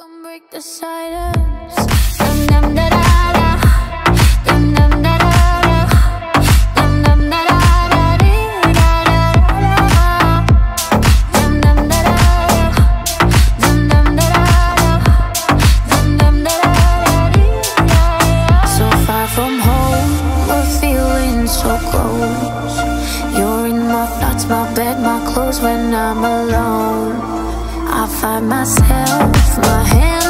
Come break the silence. Dum dum da da da. Dum dum da da da. Dum dum da da da dee da da da da. Dum dum da da da. Dum dum da da da. Dum dum da da dee da da. So far from home, we're feeling so close. You're in my thoughts, my bed, my clothes when I'm alone. I find myself, my hands